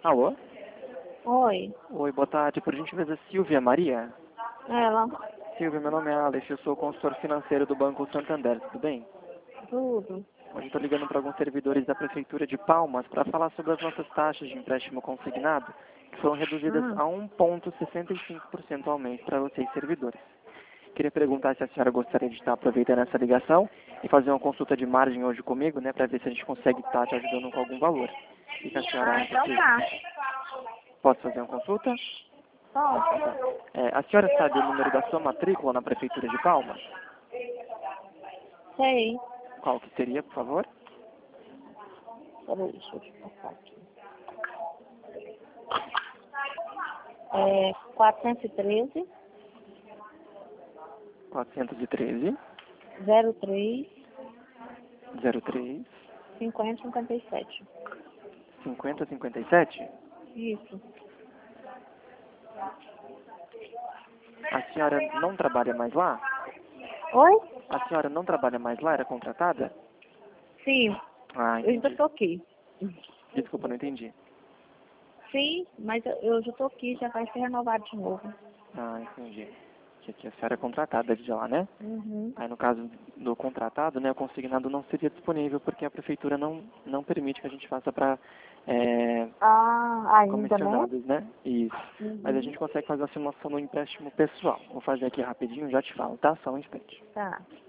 Alô? Oi, Oi, boa tarde. Por gentileza, Silvia Maria? ela, Silvia, meu nome é Alex, eu sou consultor financeiro do Banco Santander, tudo bem? tudo. Hoje estou ligando para alguns servidores da Prefeitura de Palmas para falar sobre as nossas taxas de empréstimo consignado, que foram reduzidas Ah, a 1,65% ao mês para vocês, servidores. Queria perguntar se a senhora gostaria de estar aproveitando essa ligação e fazer uma consulta de margem hoje comigo, né, para ver se a gente consegue estar te ajudando com algum valor. O que a senhora acha, então Silvia? tá. Posso fazer uma consulta? Pronto. A senhora sabe o número da sua matrícula na Prefeitura de Palmas? Sei. Qual que seria, por favor? Peraí, deixa eu te passar aqui. 413 413 03 03 5057. 5057. Isso. A senhora não trabalha mais lá? Oi? A senhora não trabalha mais lá? Era contratada? Sim, Ah, eu ainda entendi. tô aqui. Desculpa, não entendi. Sim, mas eu já tô aqui, já vai ser renovado de novo. Ah, entendi. Que aqui a senhora é contratada de lá, né? Uhum. Aí no caso do contratado, né, o consignado não seria disponível porque a prefeitura não permite que a gente faça para Ah, ainda, né? comissionados, né? Isso. Mas a Uhum. gente consegue fazer a simulação no empréstimo pessoal. Vou fazer aqui rapidinho, já te falo, tá? Só um instante. Tá.